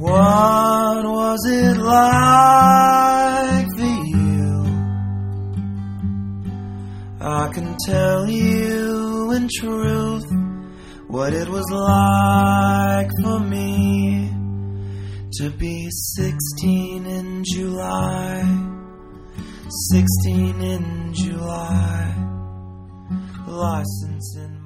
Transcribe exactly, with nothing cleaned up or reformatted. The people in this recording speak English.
What was it like for you? I can tell you in truth what it was like for me to be sixteen in July, sixteen in July, license in